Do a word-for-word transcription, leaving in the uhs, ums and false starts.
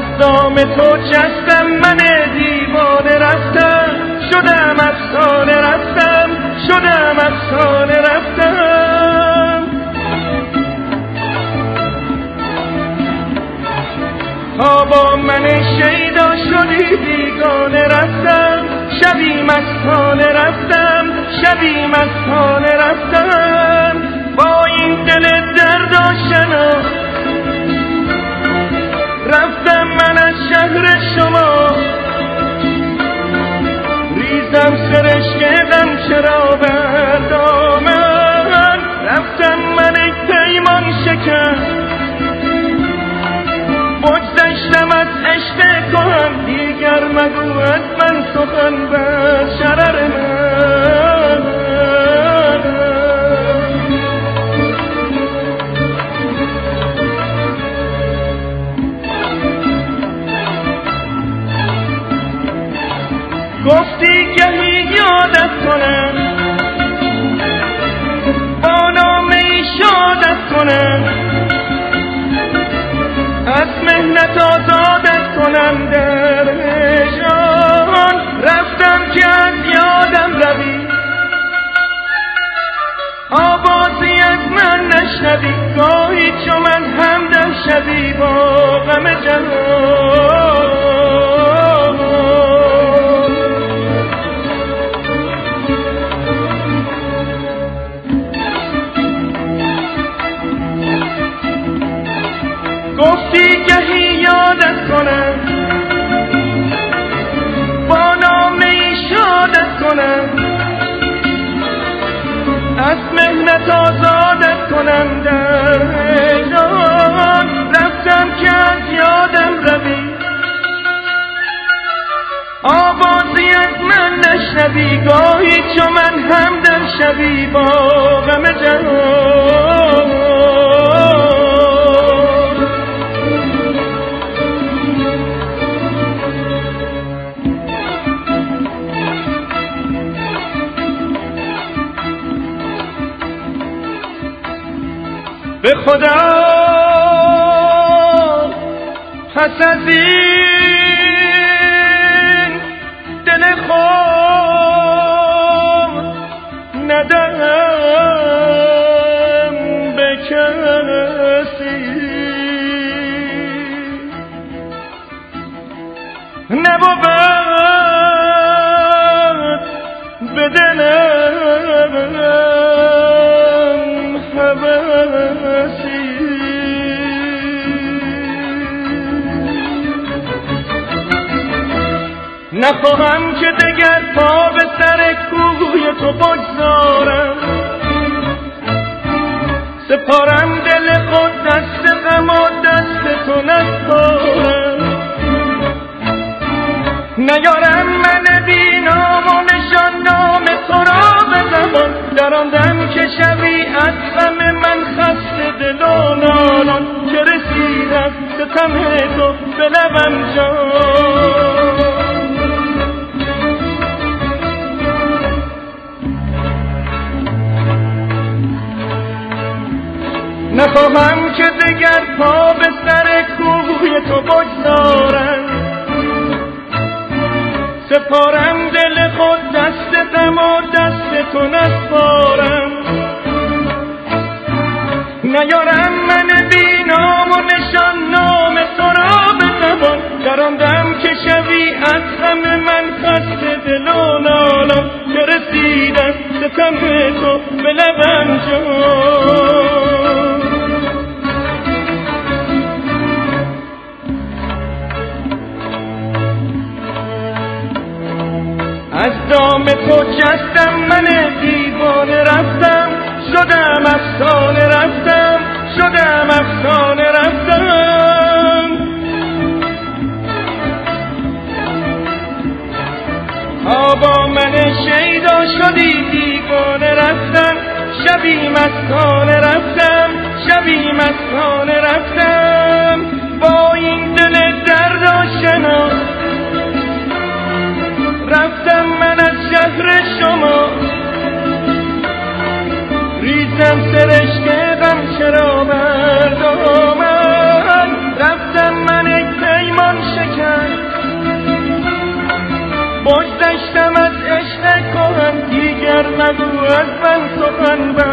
از دام تو جستم من دیوانه رفتم، شدم افسانه رفتم، شدم افسانه رفتم. تا با من شیدا شدی بیگانه رفتم، شبی مستانه رفتم، شبی مستانه رفتم. با این دل درد آشنا رفتم من از شهر شما، ریزم سرشک غم چرا بر دامن. رفتم من ای پیمان شکن، بگذشتم از عشق کهن، دیگر مگو از من سخن بر شرر من. گفتی گهی یادت کنم، با نامه‌ای شادت کنم، از محنت آزادت کنم در جان. رفتم که از یادم روی، آوازی از من نشنوی، گاهی چو من همدم شوی با غم جهان. گفتی گهی یادت کنم، با نامه‌ای شادت کنم، از محنت آزادت کنم در جان. رفتم که از یادم روی، آوازی از من نشنوی، گاهی چو من همدم شوی با غم جهان. به خدا پس از این دل خود ندم به کسی، نبود به دلم هوسی. نخواهم که دگر پا به سر کوی تو بگذارم، سپارم دل خود دست غم و دست تو نسپارم. نیارم من بی نام و نشان نام تو را به زبان، در آن دم که شوی از غم من خسته دل و نالان، که رسیدم ستم تو به لبم جان. نخواهم که دگر پا به سر کوی تو بگذارم، سپارم دل خود دست غم و دست تو نسپارم. نیارم من بی نام و نشان نام تو را به زبان، در آن دم که شوی از غم من خسته دل و نالان، که رسیدم ستم تو به لبم جان. از دام تو جستم من دیوانه رفتم، شدم افسانه رفتم، شدم افسانه رفتم. تا با من شیدا شدی دیوانه رفتم، شبی مستانه رفتم، شبی مستانه رفتم. با این دل درد آشنا رفتم من از شهر شما، ریزم سرشک غم چرا بر دامن. مگو از من سخن بر